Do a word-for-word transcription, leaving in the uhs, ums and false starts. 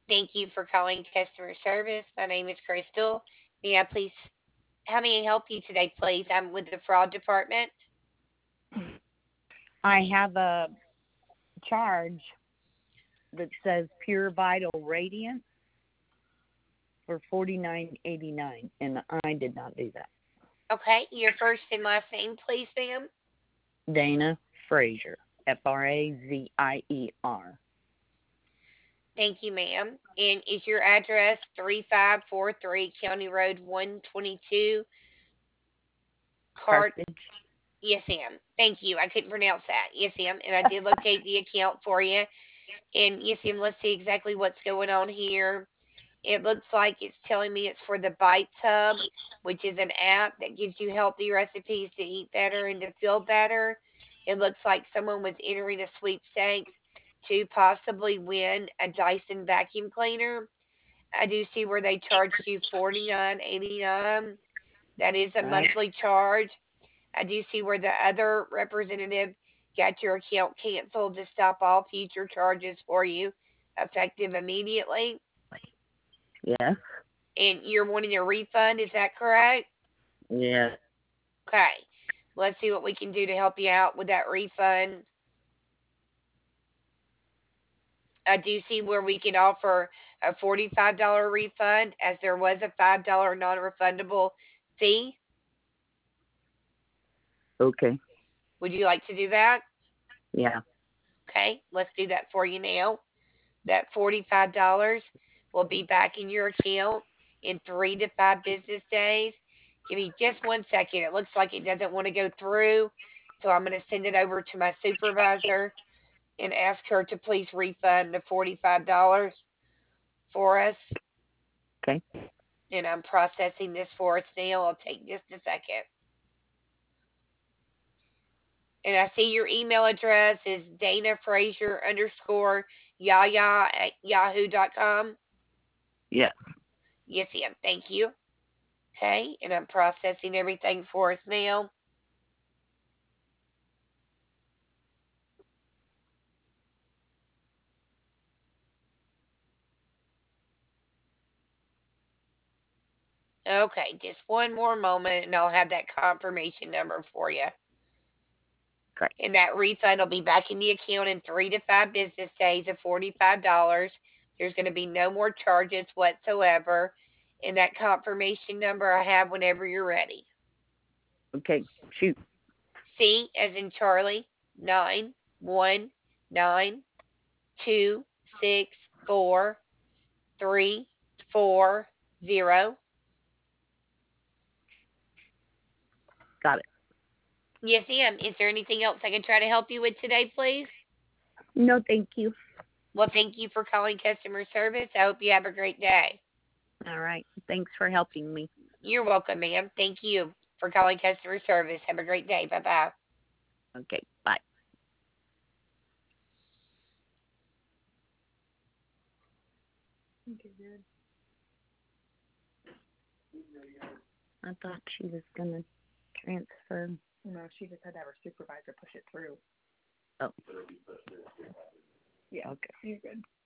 Thank you for calling customer service. My name is Crystal. May I please, how may I help you today, please? I'm with the fraud department. I have a charge that says Pure Vital Radiance for forty nine eighty nine, and I did not do that. Okay, your first and last name, please, ma'am. Dana Frazier, F R A Z I E R. Thank you, ma'am. And is your address three five four three County Road one twenty-two, Cart? Carthage. Yes, ma'am. Thank you. I couldn't pronounce that. Yes, ma'am. And I did locate the account for you. And yes, ma'am, let's see exactly what's going on here. It looks like it's telling me it's for the Bites Hub, which is an app that gives you healthy recipes to eat better and to feel better. It looks like someone was entering a sweepstakes to possibly win a Dyson vacuum cleaner. I do see where they charged you forty nine eighty nine. That is a Right. monthly charge. I do see where the other representative got your account canceled to stop all future charges for you, effective immediately. Yes. And you're wanting a refund, is that correct? Yes. Okay. Let's see what we can do to help you out with that refund. I do see where we can offer a forty-five dollars refund as there was a five dollars non refundable fee. Okay. Would you like to do that? Yeah. Okay, let's do that for you now. That forty-five dollars will be back in your account in three to five business days. Give me just one second. It looks like it doesn't want to go through, so I'm going to send it over to my supervisor and ask her to please refund the forty-five dollars for us. Okay. And I'm processing this for us now. It'll take just a second. And I see your email address is Dana Frazier underscore Yaya at yahoo dot com. Yes. Yes, ma'am. Thank you. Okay, and I'm processing everything for us now. Okay, just one more moment and I'll have that confirmation number for you. Great. And that refund will be back in the account in three to five business days of forty-five dollars. There's going to be no more charges whatsoever. And that confirmation number I have whenever you're ready. Okay. Shoot. C as in Charlie, nine one nine two six four three four zero. Got it. Yes, ma'am. Is there anything else I can try to help you with today, please? No, thank you. Well, thank you for calling customer service. I hope you have a great day. All right. Thanks for helping me. You're welcome, ma'am. Thank you for calling customer service. Have a great day. Bye bye. Okay. Bye. Okay, good. I thought she was gonna transfer. No, she just had to have her supervisor push it through. Oh. Yeah. Okay. You're good.